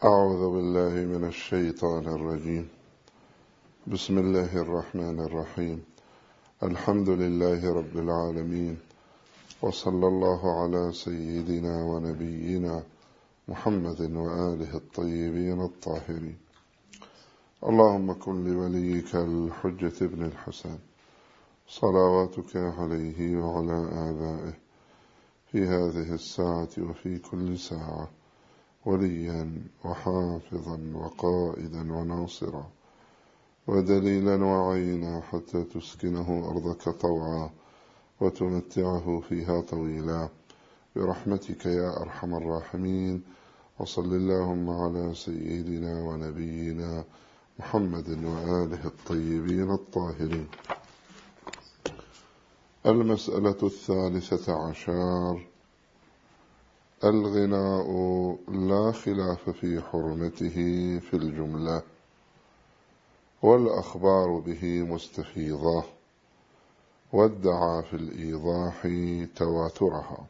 أعوذ بالله من الشيطان الرجيم. بسم الله الرحمن الرحيم. الحمد لله رب العالمين، وصلى الله على سيدنا ونبينا محمد وآله الطيبين الطاهرين. اللهم كن لوليك الحجة ابن الحسن صلواتك عليه وعلى آبائه في هذه الساعة وفي كل ساعة وليا وحافظا وقائدا وناصرا ودليلا وعينا حتى تسكنه أرضك طوعا وتمتعه فيها طويلا برحمتك يا أرحم الراحمين. وصل اللهم على سيدنا ونبينا محمد وآله الطيبين الطاهرين. المسألة 13: الغناء لا خلاف في حرمته في الجملة، والأخبار به مستفيضة، وادعى في الإيضاح تواترها.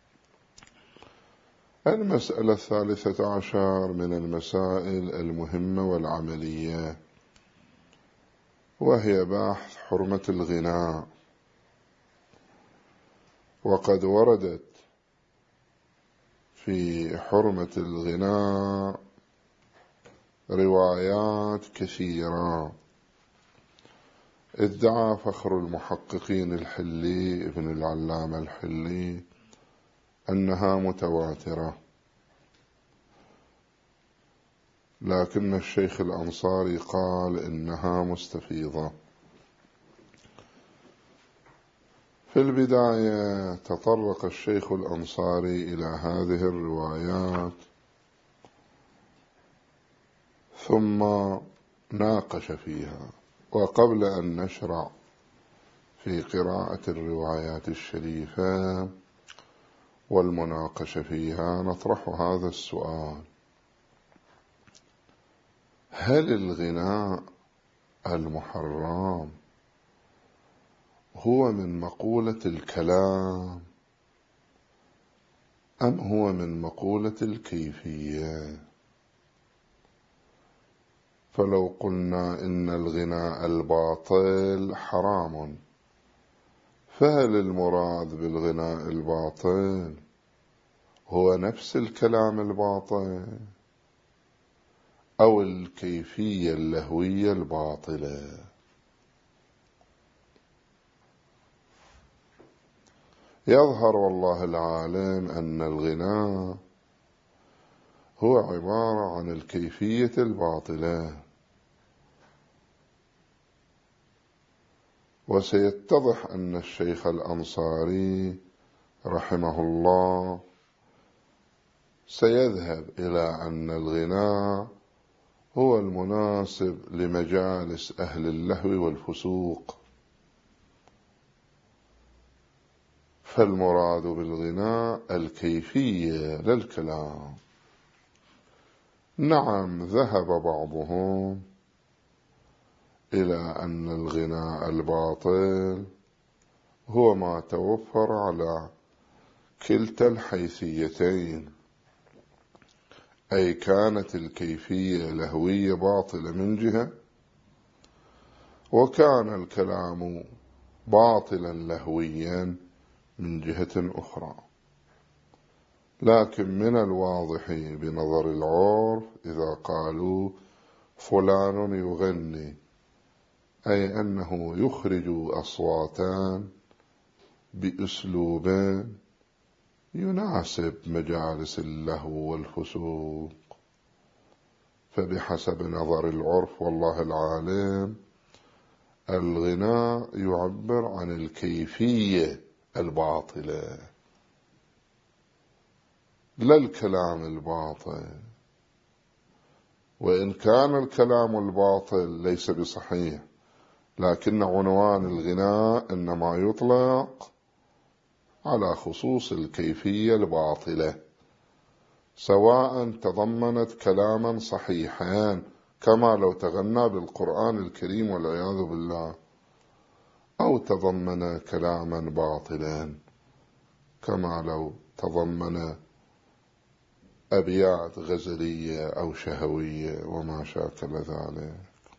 المسألة 13 من المسائل المهمة والعملية، وهي بحث حرمة الغناء. وقد وردت في حرمة الغناء روايات كثيرة. ادعى فخر المحققين الحلي ابن العلامة الحلي أنها متواترة، لكن الشيخ الأنصاري قال إنها مستفيضة. في البداية تطرق الشيخ الأنصاري إلى هذه الروايات، ثم ناقش فيها. وقبل أن نشرع في قراءة الروايات الشريفة والمناقشة فيها نطرح هذا السؤال: هل الغناء المحرم هو من مقولة الكلام أم هو من مقولة الكيفية؟ فلو قلنا إن الغناء الباطل حرام، فهل المراد بالغناء الباطل هو نفس الكلام الباطل أو الكيفية اللهوية الباطلة؟ يظهر والله العالم أن الغناء هو عبارة عن الكيفية الباطلة، وسيتضح أن الشيخ الأنصاري رحمه الله سيذهب إلى أن الغناء هو المناسب لمجالس أهل اللهو والفسوق، فالمراد بالغناء الكيفية لا الكلام. نعم، ذهب بعضهم إلى أن الغناء الباطل هو ما توفر على كلتا الحيثيتين، أي كانت الكيفية لهوية باطلة من جهة، وكان الكلام باطلا لهويا من جهة أخرى. لكن من الواضح بنظر العرف إذا قالوا فلان يغني، أي أنه يخرج أصواتا بأسلوب يناسب مجالس اللهو والفسوق. فبحسب نظر العرف والله العالم الغناء يعبر عن الكيفية الباطلة لا الكلام الباطل. وإن كان الكلام الباطل ليس بصحيح، لكن عنوان الغناء إنما يطلق على خصوص الكيفية الباطلة، سواء تضمنت كلاما صحيحا كما لو تغنى بالقرآن الكريم والعياذ بالله، أو تضمن كلاما باطلا كما لو تضمن أبيات غزلية أو شهوية وما شاكل ذلك.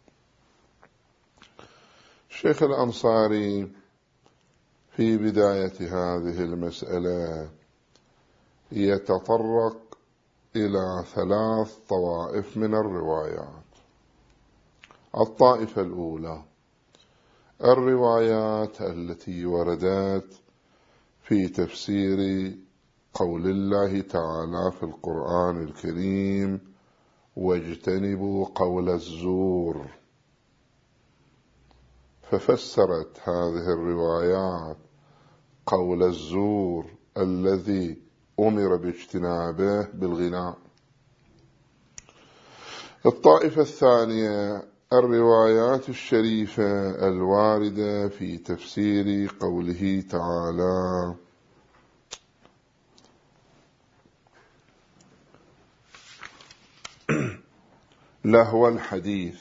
الشيخ الأنصاري في بداية هذه المسألة يتطرق إلى 3 طوائف من الروايات. الطائفة الأولى الروايات التي وردت في تفسير قول الله تعالى في القرآن الكريم: واجتنبوا قول الزور. ففسرت هذه الروايات قول الزور الذي أمر باجتنابه بالغناء. الطائفة الثانية الروايات الشريفة الواردة في تفسير قوله تعالى: لهو الحديث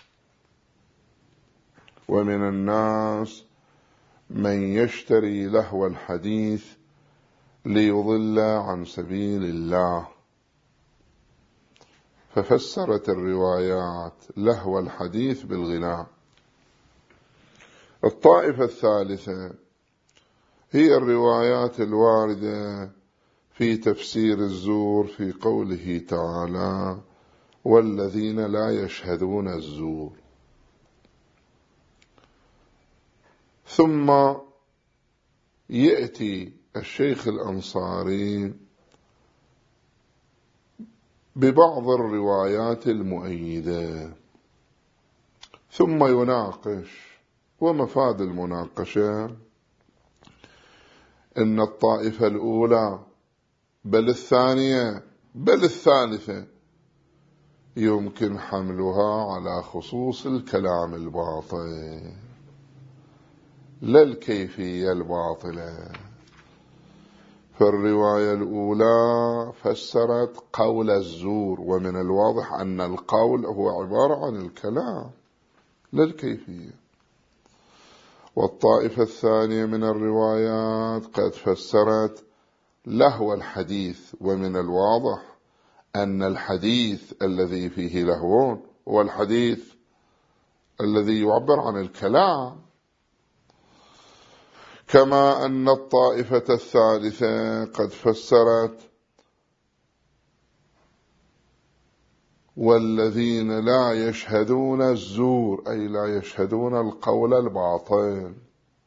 ومن الناس من يشتري لهو الحديث ليضل عن سبيل الله. ففسرت الروايات لهو الحديث بالغناء. الطائفة الثالثة هي الروايات الواردة في تفسير الزور في قوله تعالى: والذين لا يشهدون الزور. ثم يأتي الشيخ الأنصاري ببعض الروايات المؤيدة ثم يناقش. ومفاد المناقشة إن الطائفة الأولى بل الثانية بل الثالثة يمكن حملها على خصوص الكلام الباطل لا الكيفية الباطلة. فالرواية الأولى فسرت قول الزور، ومن الواضح أن القول هو عبارة عن الكلام لا الكيفية. والطائفة الثانية من الروايات قد فسرت لهو الحديث، ومن الواضح أن الحديث الذي فيه لهو هو الحديث الذي يعبر عن الكلام. كما أن الطائفة الثالثة قد فسرت والذين لا يشهدون الزور، أي لا يشهدون القول الباطل.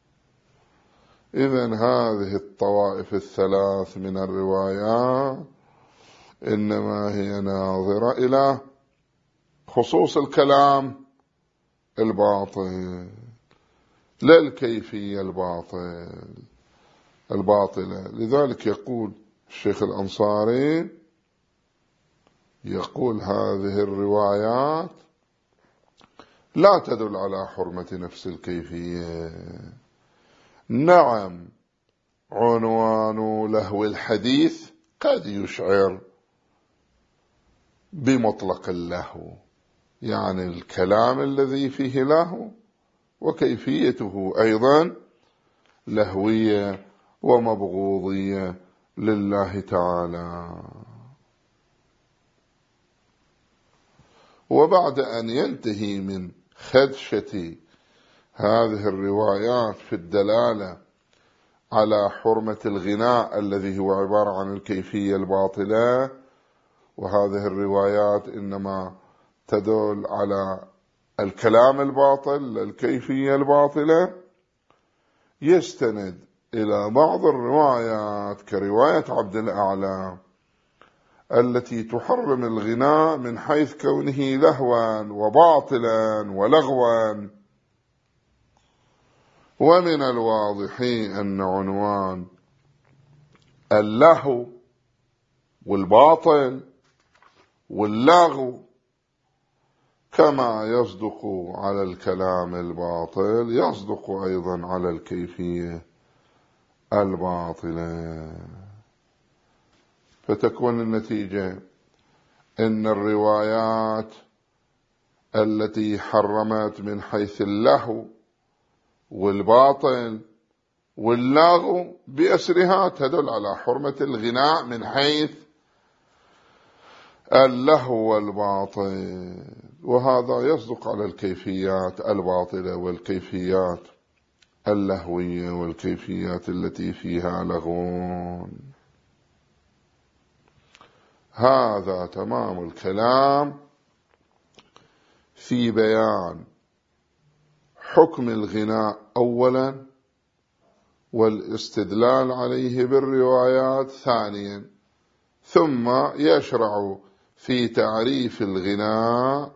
إذن هذه الطوائف الثلاث من الروايات إنما هي ناظرة إلى خصوص الكلام الباطل لا الكيفية الباطلة. لذلك يقول الشيخ الأنصاري يقول هذه الروايات لا تدل على حرمة نفس الكيفية. نعم، عنوان لهو الحديث قد يشعر بمطلق اللهو، يعني الكلام الذي فيه لهو، وكيفيته أيضا لهوية ومبغوضية لله تعالى. وبعد أن ينتهي من خدشة هذه الروايات في الدلالة على حرمة الغناء الذي هو عبارة عن الكيفية الباطلة، وهذه الروايات إنما تدل على الكلام الباطل الكيفية الباطلة، يستند إلى بعض الروايات كرواية عبد الأعلى التي تحرم الغناء من حيث كونه لهوا وباطلا ولغوا. ومن الواضح أن عنوان اللهو والباطل واللغو كما يصدق على الكلام الباطل يصدق أيضا على الكيفية الباطلة. فتكون النتيجة إن الروايات التي حرمت من حيث اللهو والباطل واللغو بأسرها تدل على حرمة الغناء من حيث اللهو والباطل، وهذا يصدق على الكيفيات الباطلة والكيفيات اللهوية والكيفيات التي فيها لغو. هذا تمام الكلام في بيان حكم الغناء أولا والاستدلال عليه بالروايات ثانيا، ثم يشرع في تعريف الغناء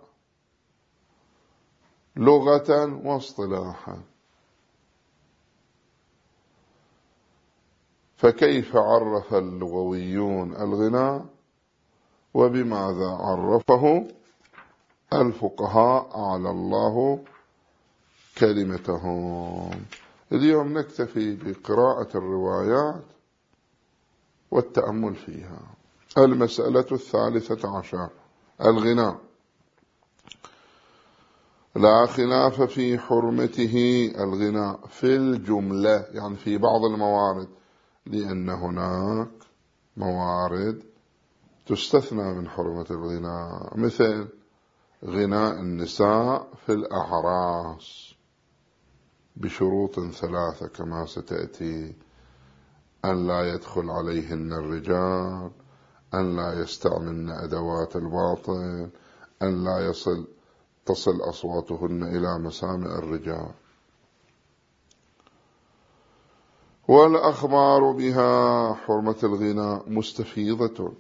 لغة واصطلاحا. فكيف عرف اللغويون الغناء وبماذا عرفه الفقهاء أعلى الله كلمتهم؟ اليوم نكتفي بقراءة الروايات والتأمل فيها. المسألة 13: الغناء. لا خلاف في حرمته الغناء في الجملة، يعني في بعض الموارد، لأن هناك موارد تستثنى من حرمة الغناء، مثل غناء النساء في الأعراس بشروط 3 كما ستأتي: أن لا يدخل عليهن الرجال، أن لا يستعملن أدوات الباطل، أن لا تصل أصواتهن إلى مسامع الرجال. والأخبار بها حرمة الغناء مستفيضة،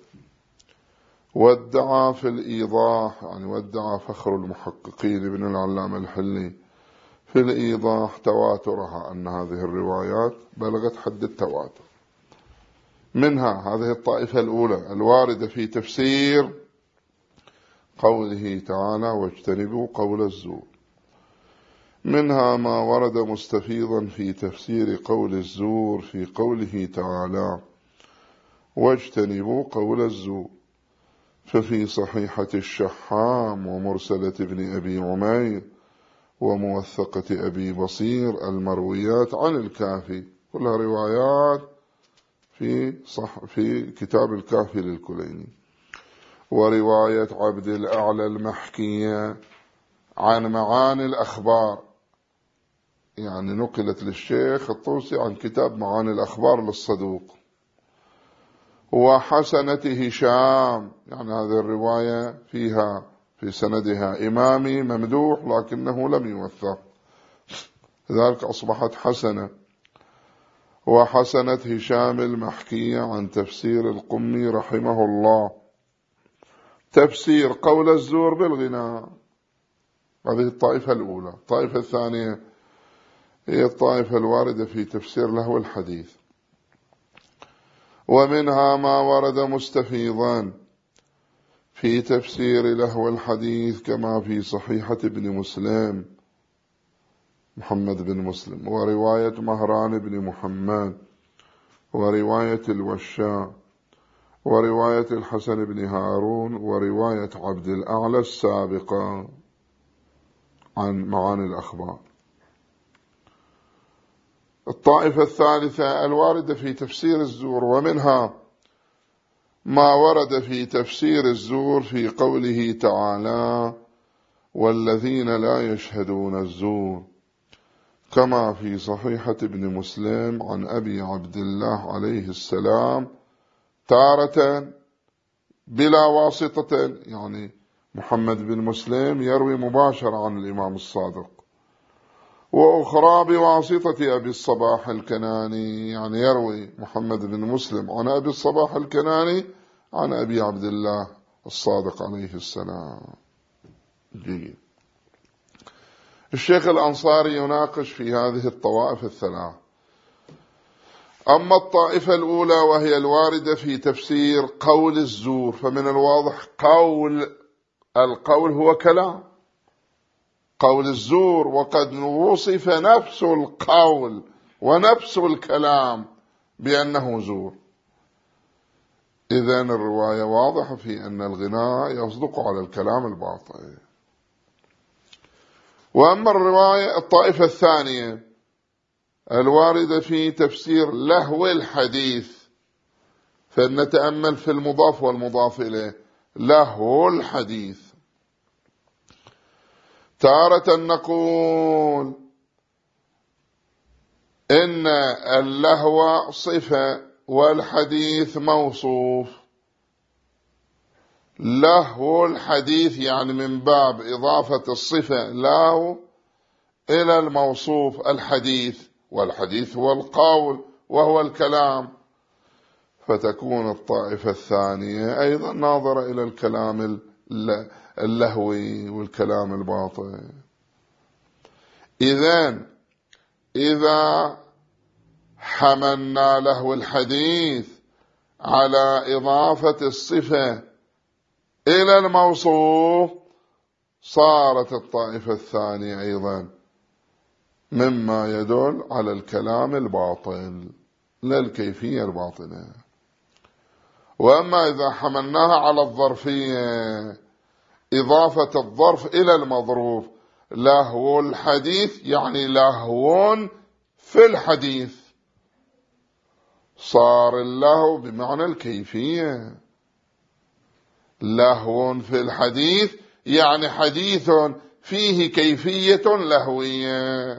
وادعى في الإيضاح، يعني وادعى فخر المحققين ابن العلامة الحلي في الإيضاح تواترها، أن هذه الروايات بلغت حد التواتر. منها هذه الطائفة الأولى الواردة في تفسير قوله تعالى: واجتنبوا قول الزور. منها ما ورد مستفيضا في تفسير قول الزور في قوله تعالى: واجتنبوا قول الزور. ففي صحيحة الشحام ومرسلة ابن أبي عمير وموثقة أبي بصير المرويات عن الكافي، كلها روايات في كتاب الكافي للكليني. ورواية عبد الأعلى المحكية عن معاني الأخبار، يعني نقلت للشيخ الطوسي عن كتاب معاني الأخبار للصدوق. وحسنة هشام، يعني هذه الرواية فيها في سندها إمامي ممدوح لكنه لم يوثق، لذلك أصبحت حسنة. وحسنة هشام المحكية عن تفسير القمي رحمه الله، تفسير قول الزور بالغناء. هذه الطائفة الأولى. الطائفة الثانية هي الطائفة الواردة في تفسير لهو الحديث. ومنها ما ورد مستفيضا في تفسير لهو الحديث كما في صحيحة ابن مسلم محمد بن مسلم، ورواية مهران بن محمد، ورواية الوشاء، ورواية الحسن بن هارون، ورواية عبد الأعلى السابقة عن معاني الأخبار. الطائفة الثالثة الواردة في تفسير الزور، ومنها ما ورد في تفسير الزور في قوله تعالى: والذين لا يشهدون الزور، كما في صحيحة ابن مسلم عن أبي عبد الله عليه السلام تارة بلا واسطة، يعني محمد بن مسلم يروي مباشرة عن الإمام الصادق، وأخرى بواسطة أبي الصباح الكناني، يعني يروي محمد بن مسلم عن أبي الصباح الكناني عن أبي عبد الله الصادق عليه السلام. جيد. الشيخ الأنصاري يناقش في هذه الطوائف الثلاث. أما الطائفة الأولى وهي الواردة في تفسير قول الزور، فمن الواضح القول هو كلام، قول الزور، وقد وصف نفس القول ونفس الكلام بأنه زور. إذن الرواية واضحة في أن الغناء يصدق على الكلام الباطل. وأما الرواية الطائفة الثانية الواردة في تفسير لهو الحديث، فلنتأمل في المضاف والمضاف إليه. لهو الحديث. تارة نقول إن اللهو صفة والحديث موصوف. لهو الحديث يعني من باب إضافة الصفة له إلى الموصوف الحديث، والحديث هو القول وهو الكلام، فتكون الطائفة الثانية أيضا ناظرة إلى الكلام اللهوي والكلام الباطل. إذا حملنا لهو الحديث على إضافة الصفة إلى الموصوف صارت الطائفة الثانية أيضا مما يدل على الكلام الباطل لا الكيفية الباطلة. وأما إذا حملناها على الظرفية، إضافة الظرف إلى المظروف، لهو الحديث يعني لهو في الحديث، صار اللهو بمعنى الكيفية. لهو في الحديث يعني حديث فيه كيفية لهوية.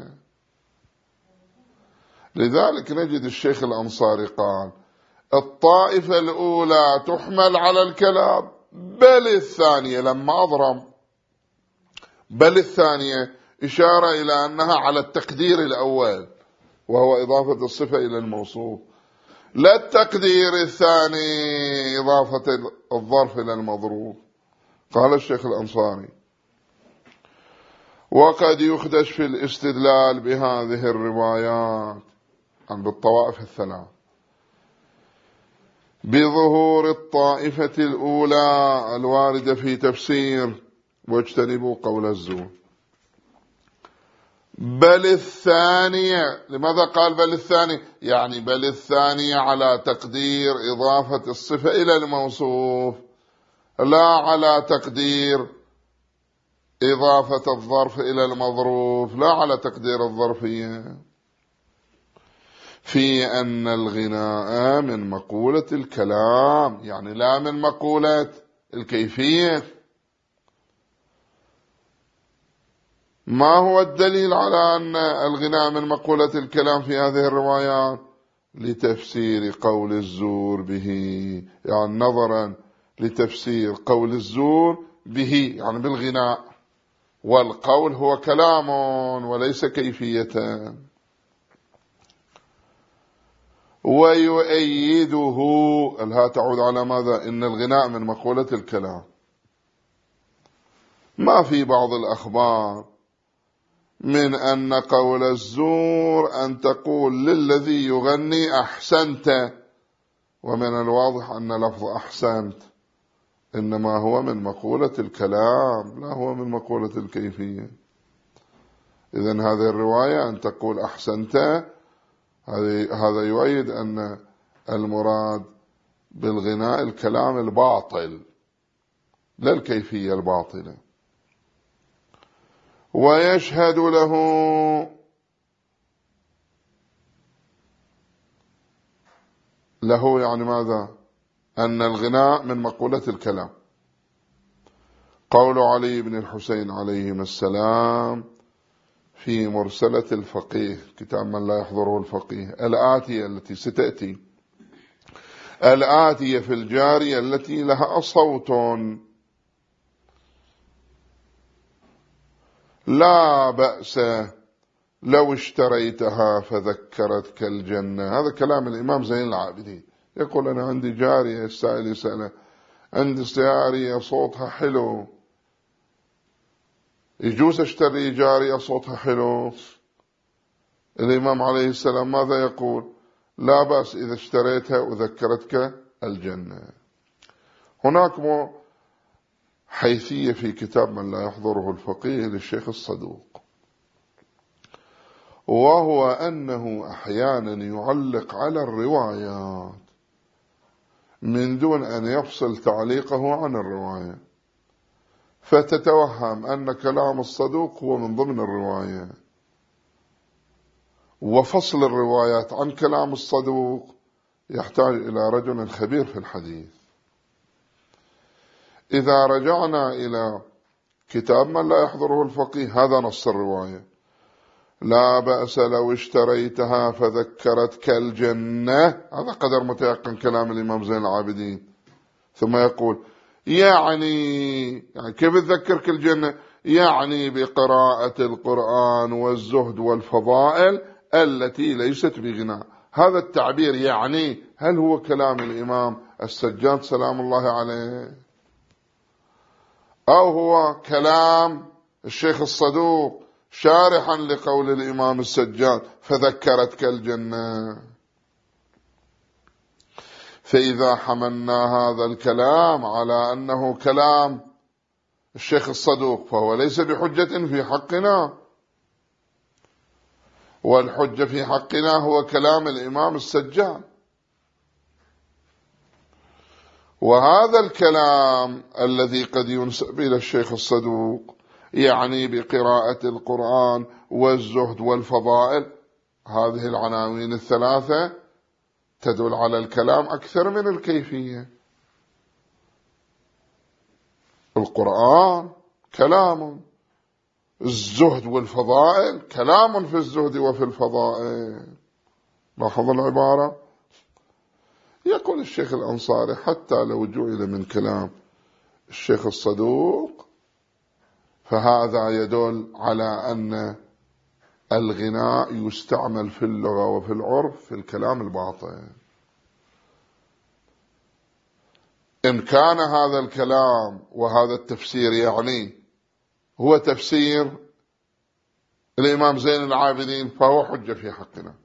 لذلك نجد الشيخ الأنصاري قال الطائفة الأولى تحمل على الكلام، بل الثانية لما أضرم بل الثانية إشارة إلى أنها على التقدير الأول وهو إضافة الصفة إلى الموصوف، لا التقدير الثاني إضافة الظرف إلى المظروف. قال الشيخ الأنصاري وقد يخدش في الاستدلال بهذه الروايات عن بالطوائف الثلاث بظهور الطائفة الأولى الواردة في تفسير واجتنبوا قول الزور. بل الثانية، لماذا قال بل الثانية؟ يعني بل الثانية على تقدير إضافة الصفة إلى الموصوف، لا على تقدير إضافة الظرف إلى المظروف، لا على تقدير الظرفية، في أن الغناء من مقولة الكلام، يعني لا من مقولة الكيفية. ما هو الدليل على أن الغناء من مقولة الكلام في هذه الروايات؟ لتفسير قول الزور به، يعني نظرا لتفسير قول الزور به يعني بالغناء، والقول هو كلام وليس كيفية. ويؤيده الها تعود على ماذا؟ إن الغناء من مقولة الكلام. ما في بعض الأخبار من أن قول الزور أن تقول للذي يغني أحسنت، ومن الواضح أن لفظ أحسنت إنما هو من مقولة الكلام لا هو من مقولة الكيفية. إذن هذه الرواية أن تقول أحسنت هذا يؤيد أن المراد بالغناء الكلام الباطل لا الكيفية الباطلة. ويشهد له يعني ماذا؟ أن الغناء من مقولة الكلام. قول علي بن الحسين عليهما السلام في مرسلة الفقيه، كتاب من لا يحضره الفقيه، الآتية التي ستأتي، الآتية في الجارية التي لها صوت لا بأس لو اشتريتها فذكرتك الجنة. هذا كلام الإمام زين العابدين، يقول أنا عندي جارية، السائل يسأله عندي جارية صوتها حلو، يجوز اشتري جارية صوتها حلو؟ الإمام عليه السلام ماذا يقول؟ لا بأس إذا اشتريتها وذكرتك الجنة. هناك حيثية في كتاب من لا يحضره الفقيه للشيخ الصدوق، وهو أنه أحيانا يعلق على الروايات من دون أن يفصل تعليقه عن الرواية، فتتوهم أن كلام الصدوق هو من ضمن الرواية، وفصل الروايات عن كلام الصدوق يحتاج إلى رجل خبير في الحديث. إذا رجعنا إلى كتاب من لا يحضره الفقيه هذا نص الرواية: لا بأس لو اشتريتها فذكرتك الجنة. هذا قدر متيقن كلام الإمام زين العابدين. ثم يقول يعني كيف تذكرك الجنة؟ يعني بقراءة القرآن والزهد والفضائل التي ليست بغناء. هذا التعبير يعني هل هو كلام الإمام السجاد سلام الله عليه، أو هو كلام الشيخ الصدوق شارحا لقول الإمام السجاد فذكرتك الجنة؟ فإذا حملنا هذا الكلام على أنه كلام الشيخ الصدوق فهو ليس بحجة في حقنا، والحجة في حقنا هو كلام الإمام السجاد. وهذا الكلام الذي قد ينسب إلى الشيخ الصدوق يعني بقراءة القرآن والزهد والفضائل، هذه العناوين الثلاثة تدل على الكلام أكثر من الكيفية. القرآن كلام، الزهد والفضائل كلام في الزهد وفي الفضائل. لاحظ العبارة. يقول الشيخ الأنصاري حتى لو جعل من كلام الشيخ الصدوق فهذا يدل على أن الغناء يستعمل في اللغة وفي العرف في الكلام الباطل. إن كان هذا الكلام وهذا التفسير يعني هو تفسير الإمام زين العابدين فهو حجة في حقنا،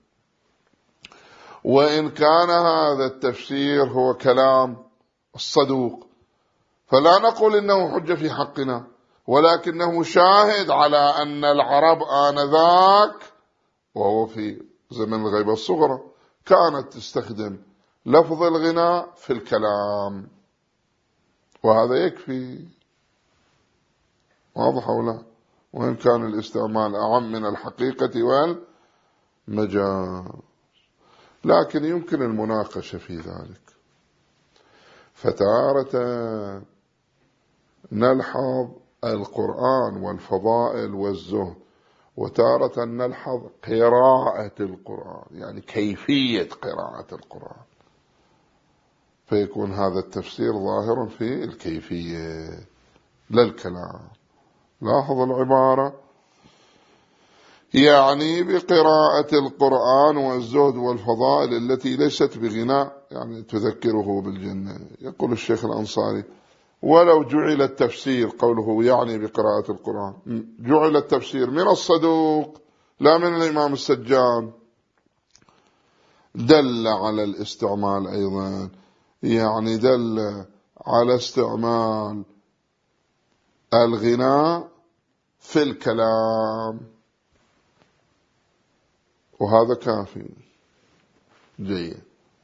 وإن كان هذا التفسير هو كلام الصدوق فلا نقول إنه حجة في حقنا، ولكنه شاهد على أن العرب آنذاك وهو في زمن الغيبة الصغرى كانت تستخدم لفظ الغناء في الكلام، وهذا يكفي. واضح أو لا؟ وإن كان الاستعمال أعم من الحقيقة والمجاز، لكن يمكن المناقشة في ذلك. فتارة نلحظ القرآن والفضائل والزهد، وتارة نلحظ قراءة القرآن يعني كيفية قراءة القرآن، فيكون هذا التفسير ظاهر في الكيفية لا الكلام. لاحظ العبارة: يعني بقراءة القرآن والزهد والفضائل التي ليست بغناء يعني تذكره بالجنة. يقول الشيخ الأنصاري: ولو جعل التفسير قوله يعني بقراءة القرآن جعل التفسير من الصدوق لا من الإمام السجاد دل على الاستعمال أيضا، يعني دل على استعمال الغناء في الكلام، وهذا كافي جيد.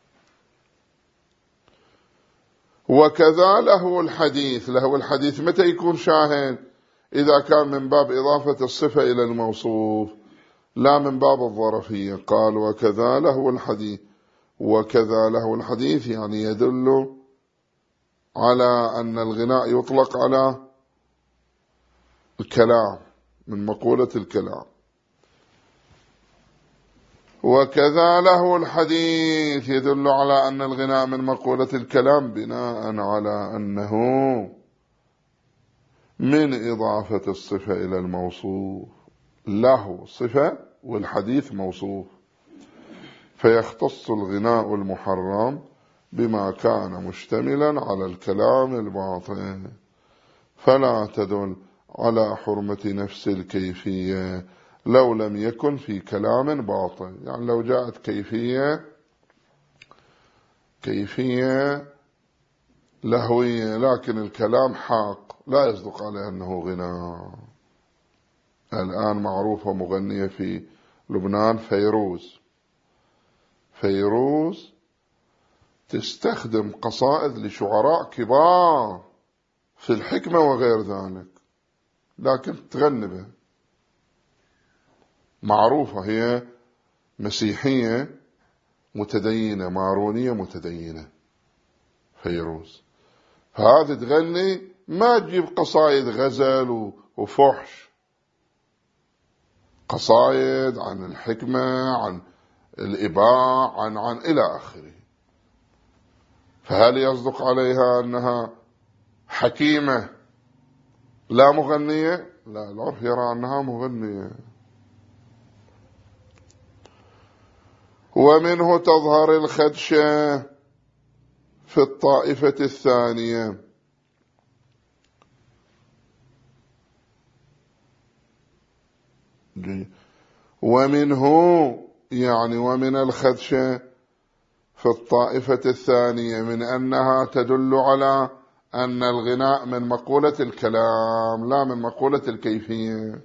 وكذا له الحديث. له الحديث متى يكون شاهد؟ إذا كان من باب إضافة الصفة إلى الموصوف لا من باب الظرفية. قال وكذا له الحديث. وكذا له الحديث يعني يدل على أن الغناء يطلق على الكلام من مقولة الكلام. وكذا له الحديث يدل على أن الغناء من مقولة الكلام بناء على أنه من إضافة الصفة إلى الموصوف. له صفة والحديث موصوف، فيختص الغناء المحرم بما كان مشتملا على الكلام الباطن، فلا تدل على حرمة نفس الكيفية لو لم يكن في كلام باطل. يعني لو جاءت كيفية لهوية لكن الكلام حق لا يصدق عليه أنه غناء. الآن معروفة مغنية في لبنان فيروز تستخدم قصائد لشعراء كبار في الحكمة وغير ذلك، لكن تغني بها. معروفة هي مسيحية متدينة مارونية متدينة فيروز، فهذه تغني ما تجيب قصايد غزل وفحش، قصايد عن الحكمة، عن الإباع، عن إلى آخره. فهل يصدق عليها أنها حكيمة لا مغنية؟ لا، العرف يرى أنها مغنية. ومنه تظهر الخدشة في الطائفة الثانية. ومنه يعني ومن الخدشة في الطائفة الثانية من أنها تدل على أن الغناء من مقولة الكلام لا من مقولة الكيفية.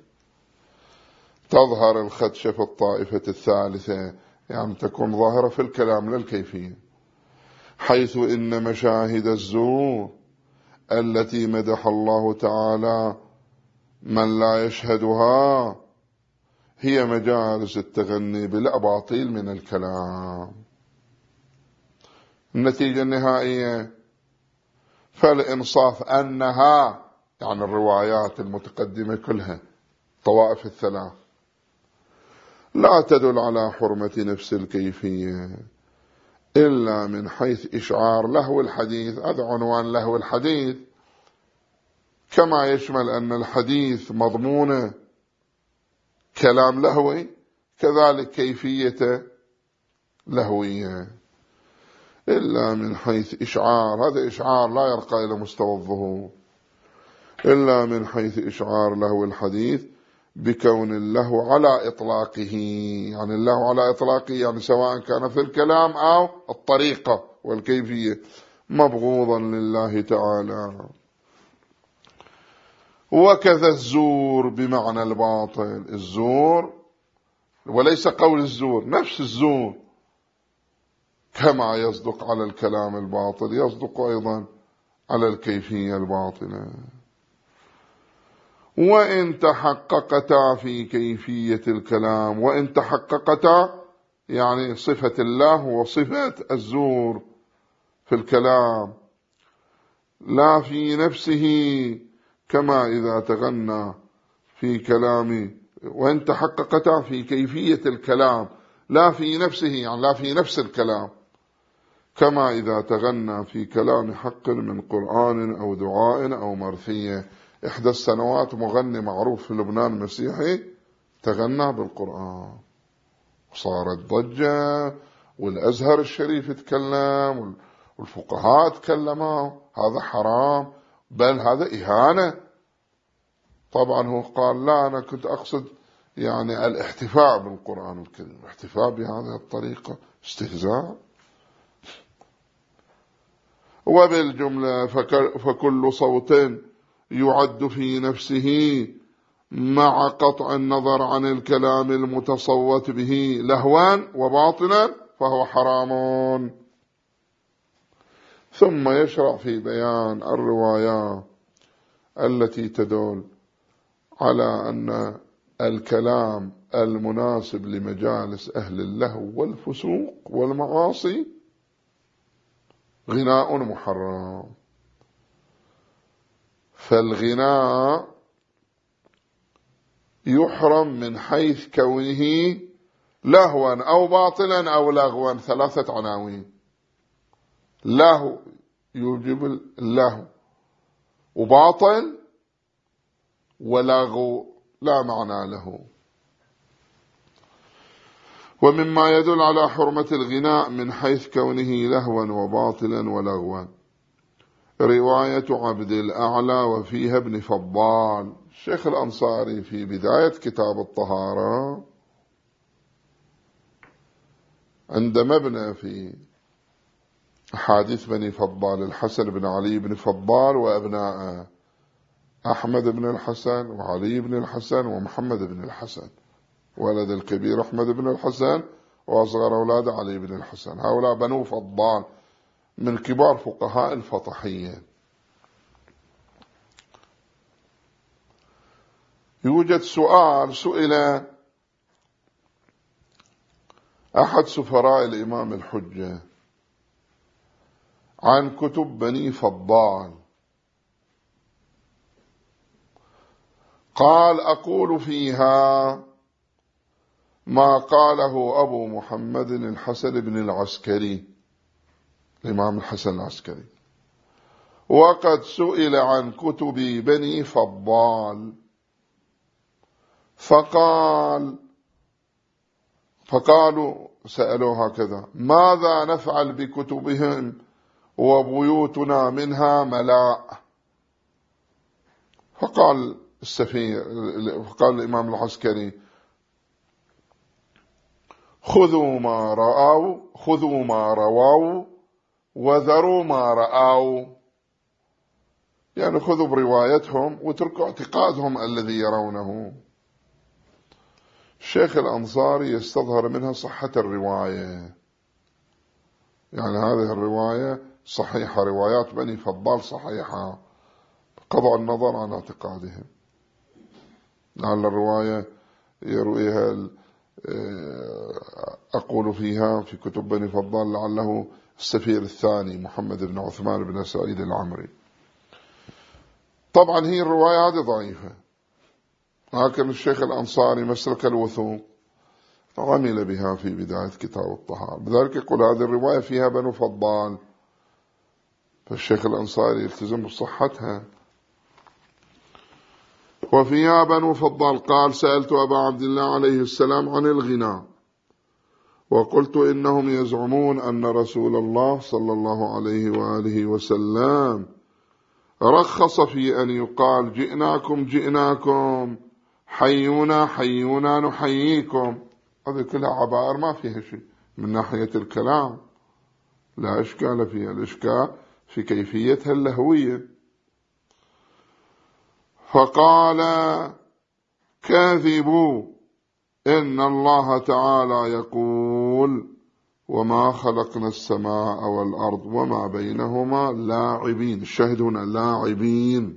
تظهر الخدشة في الطائفة الثالثة يعني تكون ظاهرة في الكلام لا الكيفية، حيث إن مشاهد الزور التي مدح الله تعالى من لا يشهدها هي مجالس التغني بالأباطيل من الكلام. النتيجة النهائية فالإنصاف أنها يعني الروايات المتقدمة كلها طوائف الثلاث لا تدل على حرمة نفس الكيفية إلا من حيث إشعار لهو الحديث. هذا عنوان لهو الحديث، كما يشمل أن الحديث مضمونه كلام لهوي كذلك كيفية لهوية، إلا من حيث إشعار، هذا إشعار لا يرقى إلى مستوى الظهور، إلا من حيث إشعار لهو الحديث بكون اللهو على إطلاقه، يعني اللهو على إطلاقه يعني سواء كان في الكلام أو الطريقة والكيفية مبغوضا لله تعالى. وكذا الزور بمعنى الباطل، الزور وليس قول الزور، نفس الزور كما يصدق على الكلام الباطل يصدق أيضا على الكيفية الباطلة. وإن تحققتا في كيفية الكلام، وإن تحققتا يعني صفة الله وصفة الزور في الكلام لا في نفسه كما إذا تغنى في كلامه، وإن تحققتا في كيفية الكلام لا في نفسه يعني لا في نفس الكلام كما إذا تغنى في كلام حق من قرآن أو دعاء أو مرثية. إحدى السنوات مغني معروف في لبنان مسيحي تغنى بالقرآن وصارت ضجة، والأزهر الشريف تكلم والفقهاء تكلموا هذا حرام بل هذا إهانة. طبعا هو قال لا أنا كنت أقصد يعني الاحتفاء بالقرآن الكريم، الاحتفاء بهذه الطريقة استهزاء. وبالجملة فكل صوت يعد في نفسه مع قطع النظر عن الكلام المتصوت به لهوا وباطلا فهو حرام. ثم يشرع في بيان الروايات التي تدل على أن الكلام المناسب لمجالس أهل اللهو والفسوق والمعاصي غناء محرم. فالغناء يحرم من حيث كونه لهوا أو باطلا أو لغوا، ثلاثة عناوين: لهو يوجب اللهو، وباطل، ولغو لا معنى له. ومما يدل على حرمة الغناء من حيث كونه لهوا وباطلا ولغوا رواية عبد الأعلى وفيها ابن فضال. الشيخ الأنصاري في بداية كتاب الطهارة عند مبنى في أحاديث بني فضال الحسن بن علي بن فضال وأبناء أحمد بن الحسن وعلي بن الحسن ومحمد بن الحسن، ولد الكبير أحمد بن الحسن وأصغر أولاد علي بن الحسن، هؤلاء بنو فضال من كبار فقهاء الفطحية. يوجد سؤال سئل أحد سفراء الإمام الحجة عن كتب بني فضال، قال أقول فيها ما قاله أبو محمد الحسن بن العسكري، الإمام الحسن العسكري، وقد سئل عن كتب بني فضال فقالوا سألوا هكذا: ماذا نفعل بكتبهم وبيوتنا منها ملاء؟ فقال الإمام العسكري: خذوا ما رووا وذروا ما رأوا، يعني خذوا بروايتهم وتركوا اعتقادهم الذي يرونه. الشيخ الأنصاري يستظهر منها صحة الرواية، يعني هذه الرواية صحيحة، روايات بني فضال صحيحة بقطع النظر عن اعتقادهم. لعل الرواية يرويها أقول فيها في كتب بني فضال لعله السفير الثاني محمد بن عثمان بن سعيد العمري. طبعا هي الرواية هذه ضعيفة، لكن الشيخ الأنصاري مسلك الوثوق عمل بها في بداية كتاب الطهارة، بذلك يقول هذه الرواية فيها بنو فضال، فالشيخ الأنصاري يلتزم بصحتها. وفيها بنو فضال قال: سألت أبا عبد الله عليه السلام عن الغناء وقلت إنهم يزعمون أن رسول الله صلى الله عليه وآله وسلم رخص في أن يقال جئناكم حيونا نحييكم. هذه كلها عبائر ما فيها شيء من ناحية الكلام، لا إشكال فيها، الإشكال في كيفيتها اللهوية. فقال: كاذبوا، إن الله تعالى يقول: وما خلقنا السماء والأرض وما بينهما لاعبين. الشاهد هنا لاعبين.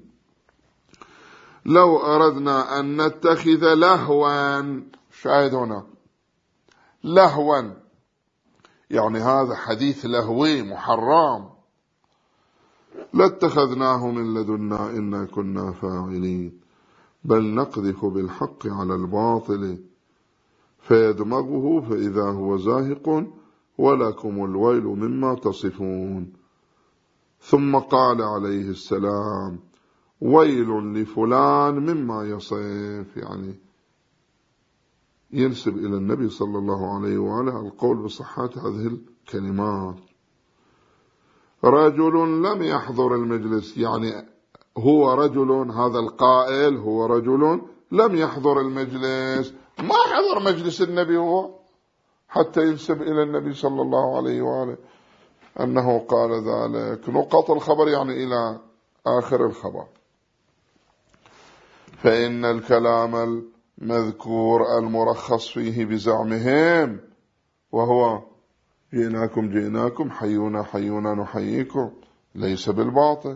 لو أردنا أن نتخذ لهوا، شاهد هنا لهوا، يعني هذا حديث لهوي محرم، لاتخذناه من لدنا إنا كنا فاعلين، بل نقذف بالحق على الباطل فيدمغه فإذا هو زاهق ولكم الويل مما تصفون. ثم قال عليه السلام: ويل لفلان مما يصف، يعني ينسب إلى النبي صلى الله عليه وآله القول بصحة هذه الكلمات. رجل لم يحضر المجلس، يعني هو رجل، هذا القائل هو رجل لم يحضر المجلس، ما حضر مجلس النبي هو حتى ينسب إلى النبي صلى الله عليه وآله أنه قال ذلك. نقاط الخبر يعني إلى آخر الخبر. فإن الكلام المذكور المرخص فيه بزعمهم، وهو جئناكم حيونا نحييكم، ليس بالباطل.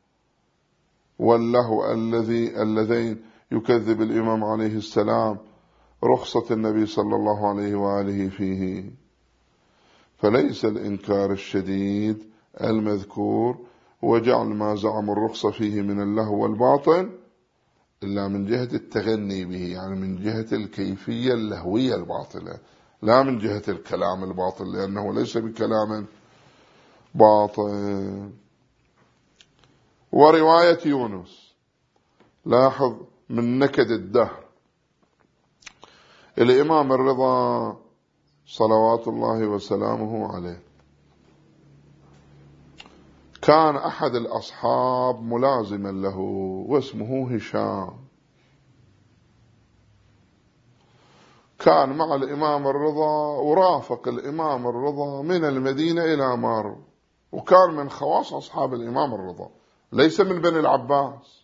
واللهو الذين يكذب الإمام عليه السلام رخصة النبي صلى الله عليه وآله فيه، فليس الإنكار الشديد المذكور وجعل ما زعم الرخصة فيه من اللهو والباطل إلا من جهة التغني به، يعني من جهة الكيفية اللهوية الباطلة، لا من جهة الكلام الباطل، لأنه ليس بكلام باطل. ورواية يونس، لاحظ من نكد الدهر، الإمام الرضا صلوات الله وسلامه عليه كان أحد الأصحاب ملازما له واسمه هشام، كان مع الإمام الرضا ورافق الإمام الرضا من المدينة إلى مر، وكان من خواص أصحاب الإمام الرضا، ليس من بني العباس.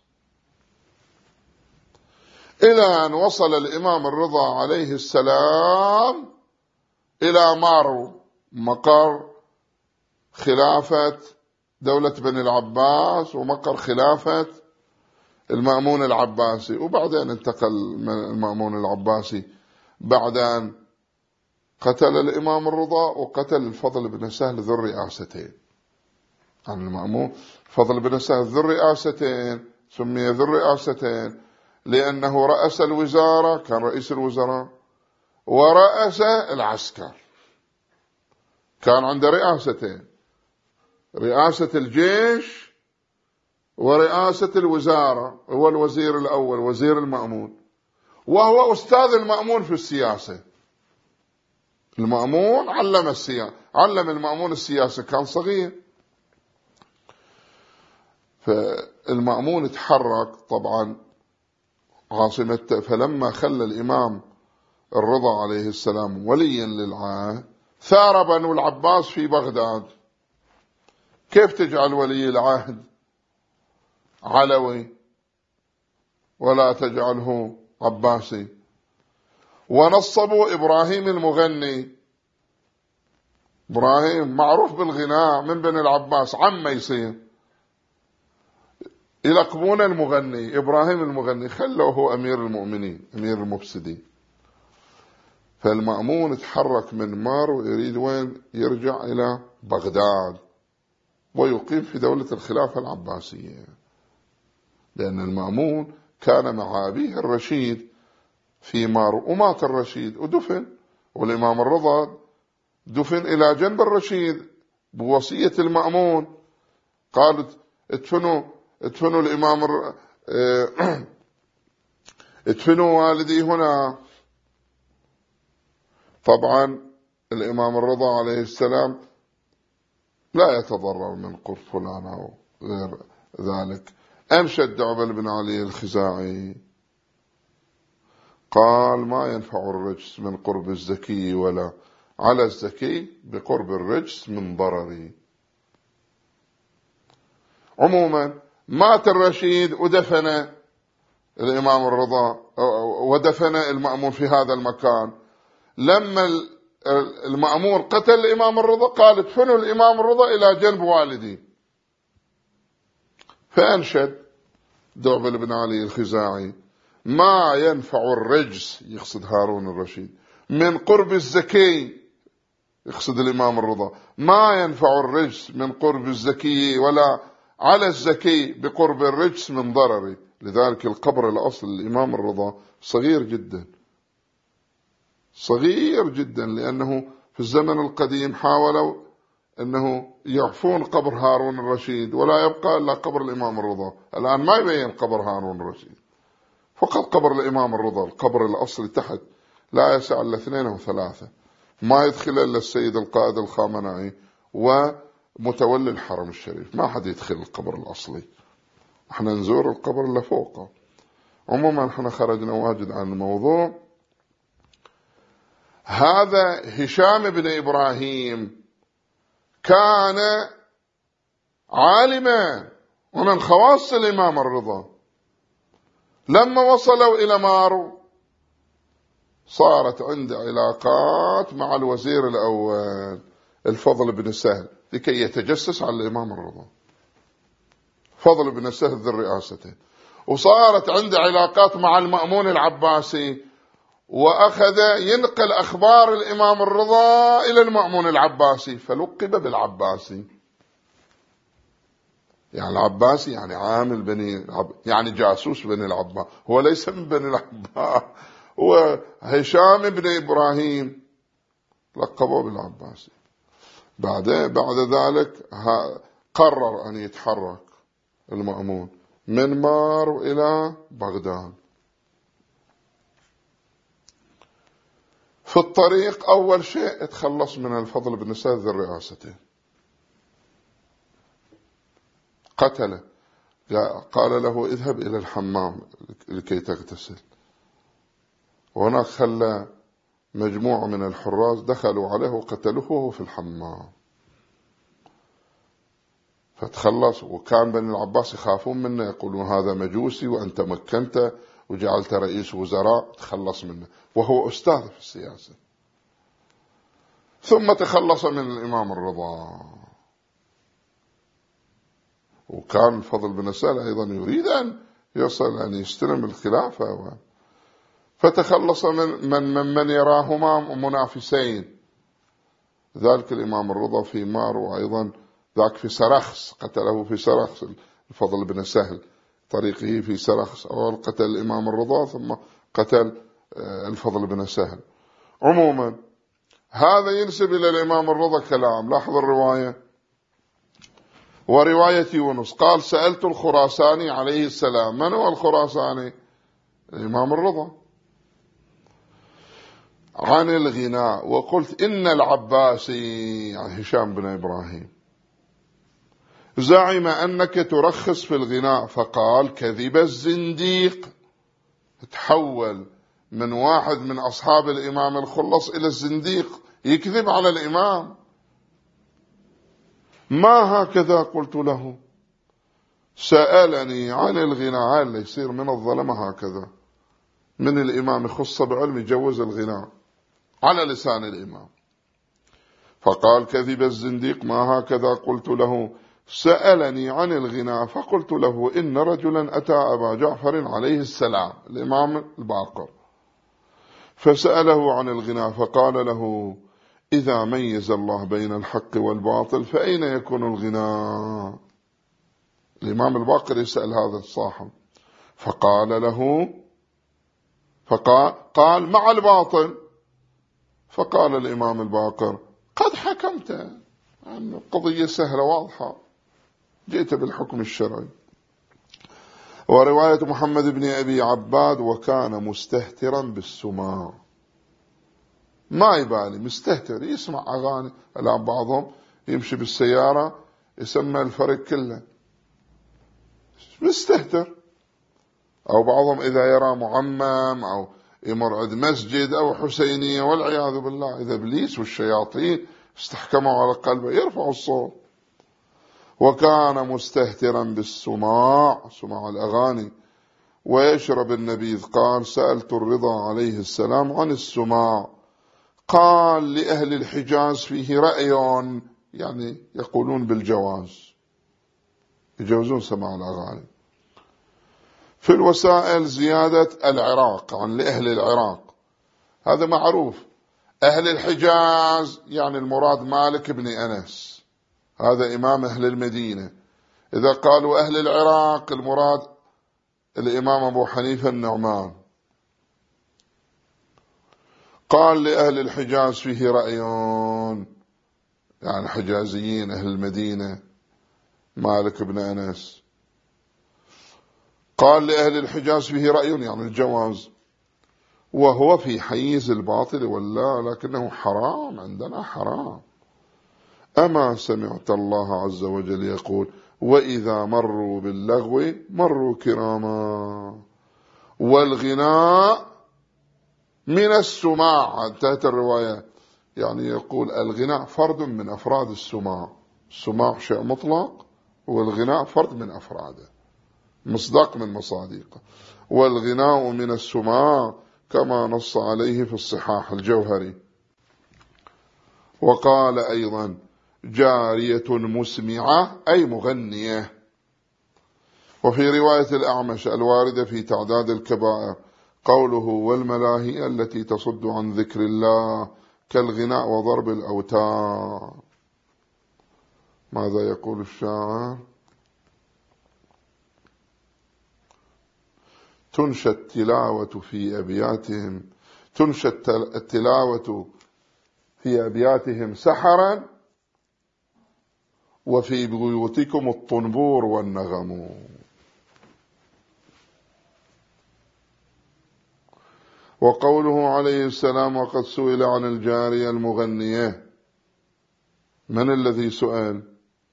إلى أن وصل الإمام الرضا عليه السلام إلى مارو، مقر خلافة دولة بني العباس ومقر خلافة المأمون العباسي. وبعدين انتقل المأمون العباسي بعد أن قتل الإمام الرضا وقتل الفضل بن سهل ذو الرئاستين. عن المأمون الفضل بن سهل ذو الرئاستين سمي ذو الرئاستين لأنه رأس الوزارة، كان رئيس الوزراء ورأس العسكر، كان عنده رئاستين، رئاسة الجيش ورئاسة الوزارة، هو الوزير الأول وزير المأمون، وهو أستاذ المأمون في السياسة. المأمون علم المأمون السياسة، كان صغير. فالمأمون تحرك طبعا عاصمته، فلما خلى الإمام الرضا عليه السلام وليا للعهد، ثار بنو العباس في بغداد. كيف تجعل ولي العهد علوي ولا تجعله عباسي؟ ونصبوا إبراهيم المغني، إبراهيم معروف بالغناء من بني العباس، عم يصير، يلقبون المغني إبراهيم المغني، خلوه هو أمير المؤمنين، أمير المفسدين. فالمأمون تحرك من مار ويريد وين؟ يرجع إلى بغداد ويقيم في دولة الخلافة العباسية، لأن المأمون كان مع أبيه الرشيد في مار، ومات الرشيد ودفن، والإمام الرضا دفن إلى جنب الرشيد بوصية المأمون. قالت ادفنوا الإمام ادفنوا والدي هنا. طبعا الإمام الرضا عليه السلام لا يتضرر من قرب فلان أو غير ذلك. أنشد عبل بن علي الخزاعي قال: ما ينفع الرجس من قرب الزكي، ولا على الزكي بقرب الرجس من ضرري. عموما مات الرشيد ودفن الإمام الرضا ودفن المأمون في هذا المكان. لما المأمون قتل الإمام الرضا قال: ادفنوا الإمام الرضا إلى جنب والدي. فأنشد دعبل بن علي الخزاعي: ما ينفع الرجس، يقصد هارون الرشيد، من قرب الزكي، يقصد الإمام الرضا، ما ينفع الرجس من قرب الزكي ولا على الزكي بقرب الرجس من ضرري. لذلك القبر الأصل الإمام الرضا صغير جدا، صغير جدا، لأنه في الزمن القديم حاولوا أنه يعفون قبر هارون الرشيد ولا يبقى إلا قبر الإمام الرضا. الآن ما يبين قبر هارون الرشيد، فقط قبر الإمام الرضا، القبر الأصلي تحت لا يسع إلا 2 أو 3، ما يدخل إلا السيد القائد الخامنئي ومتولي الحرم الشريف، ما حد يدخل القبر الأصلي، احنا نزور القبر اللي فوقه. عموما احنا خرجنا واجد عن الموضوع. هذا هشام بن إبراهيم كان عالما ومن خواص الإمام الرضا. لما وصلوا إلى مارو صارت عنده علاقات مع الوزير الأول الفضل بن سهل لكي يتجسس على الإمام الرضا، فضل بن سهل ذي الرئاستين، وصارت عنده علاقات مع المأمون العباسي، وأخذ ينقل أخبار الإمام الرضا إلى المأمون العباسي، فلقب بالعباسي. يعني العباسي يعني عامل يعني جاسوس بني العباس، هو ليس من بني العباس، هو هشام بن إبراهيم لقبه بالعباسي. بعد ذلك قرر أن يتحرك المأمون من مار إلى بغداد. في الطريق أول شيء اتخلص من الفضل بن سهل ذي الرئاستين، قتله، قال له: اذهب إلى الحمام لكي تغتسل. وهناك خلى مجموعة من الحراس دخلوا عليه وقتلوه وهو في الحمام، فتخلص. وكان بني العباس يخافون منه، يقولون هذا مجوسي وأنت مكنته وجعلت رئيس وزراء، تخلص منه وهو أستاذ في السياسة. ثم تخلص من الإمام الرضا، وكان الفضل بن سهل أيضا يريد أن يصل أن يستلم الخلافة، فتخلص من يراهما منافسين، ذلك الإمام الرضا في مار، وأيضا ذاك في سرخس، قتله في سرخس الفضل بن سهل، طريقه في سرخس، أول قتل الإمام الرضا ثم قتل الفضل بن سهل. عموما هذا ينسب إلى الإمام الرضا كلام. لاحظ الرواية: ورواية يونس قال: سألت الخراساني عليه السلام. من هو الخراساني؟ الإمام الرضا. عن الغناء، وقلت إن العباسي يعني هشام بن إبراهيم زعم أنك ترخص في الغناء، فقال: كذب الزنديق. تحول من واحد من أصحاب الإمام الخلص إلى الزنديق، يكذب على الإمام. ما هكذا قلت له، سألني عن الغناء. اللي يصير من الظلمة هكذا، من الإمام يخص بعلم يجوز الغناء على لسان الإمام. فقال: كذب الزنديق، ما هكذا قلت له. سألني عن الغناء فقلت له: إن رجلا أتى أبا جعفر عليه السلام، الإمام الباقر، فسأله عن الغناء فقال له: إذا ميز الله بين الحق والباطل فأين يكون الغناء؟ الإمام الباقر يسأل هذا الصاحب، فقال له قال: مع الباطل. فقال الإمام الباقر: قد حكمت، يعني قضية سهلة واضحة، جئت بالحكم الشرعي. ورواية محمد بن أبي عباد: وكان مستهترا بالسماع، ما يبالي، مستهتر، يسمع أغاني. الآن بعضهم يمشي بالسيارة يسمى الفريق كله مستهتر، أو بعضهم إذا يرى معمم أو يمر عند مسجد أو حسينية والعياذ بالله، إذا إبليس والشياطين استحكموا على قلبه يرفع الصوت. وكان مستهترا بالسماع، سماع الأغاني، ويشرب النبيذ. قال: سألت الرضا عليه السلام عن السماع، قال: لأهل الحجاز فيه رأي، يعني يقولون بالجواز، يجوزون سماع الأغاني. في الوسائل زيادة العراق، عن لأهل العراق، هذا معروف. أهل الحجاز يعني المراد مالك بن أنس، هذا إمام أهل المدينة. إذا قالوا أهل العراق المراد الإمام أبو حنيفة النعمان. قال: لأهل الحجاز فيه رأي، يعني حجازيين أهل المدينة، مالك بن أنس. قال: لأهل الحجاز فيه رأي، يعني الجواز، وهو في حيز الباطل ولا، لكنه حرام، عندنا حرام. أما سمعت الله عز وجل يقول: وإذا مروا باللغو مروا كراما. والغناء من السماع، انتهت الرواية. يعني يقول الغناء فرد من أفراد السماع، السماع شيء مطلق، والغناء فرد من أفراده، مصداق من مصادقه. والغناء من السماع كما نص عليه في الصحاح الجوهري. وقال أيضا: جارية مسمعة، أي مغنية. وفي رواية الأعمش الواردة في تعداد الكبائر قوله: والملاهي التي تصد عن ذكر الله كالغناء وضرب الأوتار. ماذا يقول الشاعر؟ تنشى التلاوة في أبياتهم، تنشى التلاوة في أبياتهم سحرا، وفي بيوتكم الطنبور والنغم. وقوله عليه السلام: وقد سئل عن الجارية المغنية. من الذي سئل؟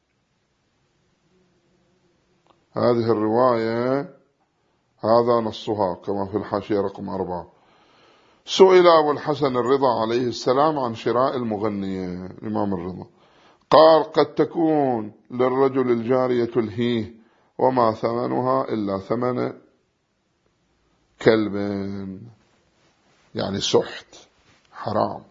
هذه الرواية هذا نصها كما في الحاشية رقم 4. سئل أبو الحسن الرضا عليه السلام عن شراء المغنية، الإمام الرضا، قال: قد تكون للرجل الجارية الهيه وما ثمنها إلا ثمن كلب، يعني سحت، حرام.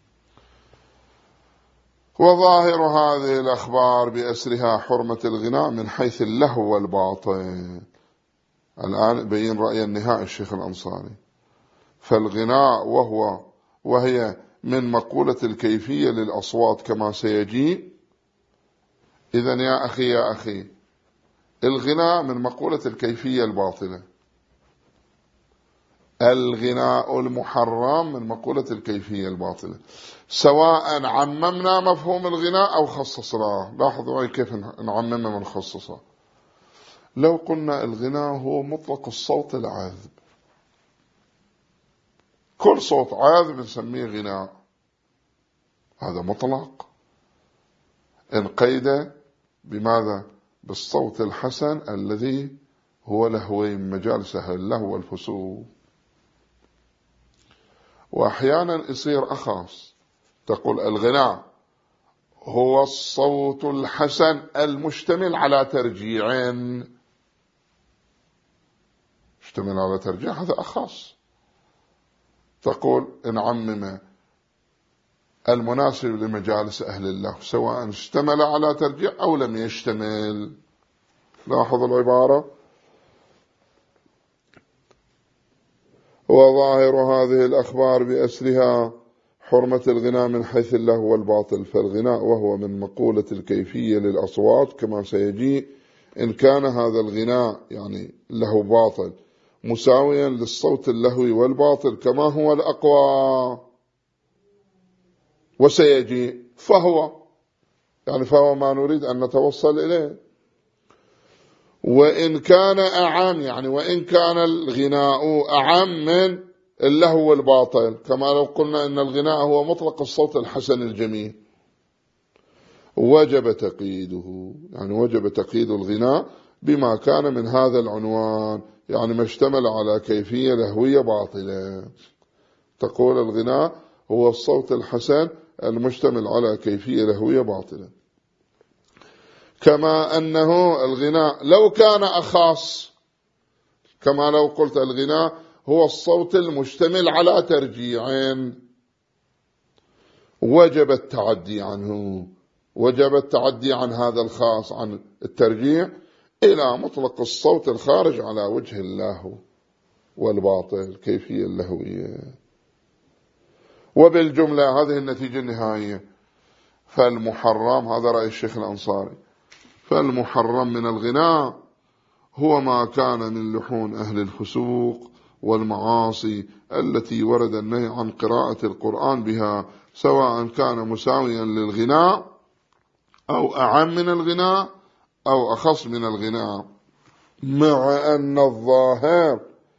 وظاهر هذه الأخبار بأسرها حرمة الغناء من حيث اللهو والباطل. الآن بين رأي النهائي الشيخ الأنصاري. فالغناء وهي من مقولة الكيفية للأصوات كما سيجي. إذن يا أخي الغناء من مقولة الكيفية الباطلة، الغناء المحرم من مقولة الكيفية الباطلة، سواء عممنا مفهوم الغناء أو خصصناه. لاحظوا كيف نعممه ونخصصه. لو قلنا الغناء هو مطلق الصوت العاذب، كل صوت عاذب نسميه غناء، هذا مطلق، انقيد بماذا؟ بالصوت الحسن الذي هو لهوين، مجالس أهل اللهو والفسوق. وأحيانا يصير أخص، تقول الغناء هو الصوت الحسن المشتمل على ترجيعين، مشتمل على ترجيع، هذا أخص. تقول نعمم المناسب لمجالس أهل الله، سواء اشتمل على ترجيع أو لم يشتمل. لاحظ العبارة. وظاهر هذه الأخبار بأسرها حرمة الغناء من حيث اللهو والباطل، فالغناء وهو من مقولة الكيفية للأصوات كما سيجيء، إن كان هذا الغناء يعني له باطل مساويا للصوت اللهوي والباطل كما هو الأقوى، وسيجيء فهو ما نريد أن نتوصل إليه. وإن كان أعم، يعني وإن كان الغناء أعم من اللهو والباطل، كما لو قلنا إن الغناء هو مطلق الصوت الحسن الجميل، وجب تقييده، يعني وجب تقييد الغناء بما كان من هذا العنوان، يعني ما اشتمل على كيفية لهوية باطلة. تقول الغناء هو الصوت الحسن المشتمل على كيفية لهوية باطلة. كما أنه الغناء لو كان أخص، كما لو قلت الغناء هو الصوت المشتمل على ترجيعين، وجب التعدي عنه، وجب التعدي عن هذا الخاص، عن الترجيع، إلى مطلق الصوت الخارج على وجه اللهو والباطل، كيفية اللهوية. وبالجملة هذه النتيجة النهائية. فالمحرم، هذا رأي الشيخ الأنصاري، فالمحرم من الغناء هو ما كان من لحون أهل الفسوق والمعاصي التي ورد النهي عن قراءة القرآن بها، سواء كان مساويا للغناء أو أعم من الغناء أو أخص من الغناء، مع أن الظاهر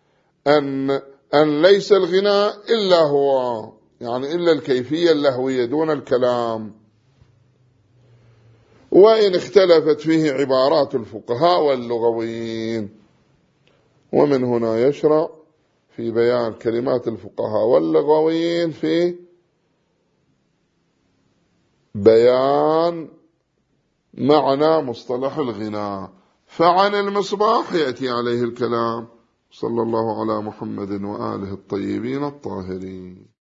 أن ليس الغناء إلا هو، يعني إلا الكيفية اللهوية دون الكلام. وإن اختلفت فيه عبارات الفقهاء واللغويين. ومن هنا يشرع في بيان كلمات الفقهاء واللغويين في بيان معنى مصطلح الغناء. فعن المصباح يأتي عليه الكلام. صلى الله على محمد وآله الطيبين الطاهرين.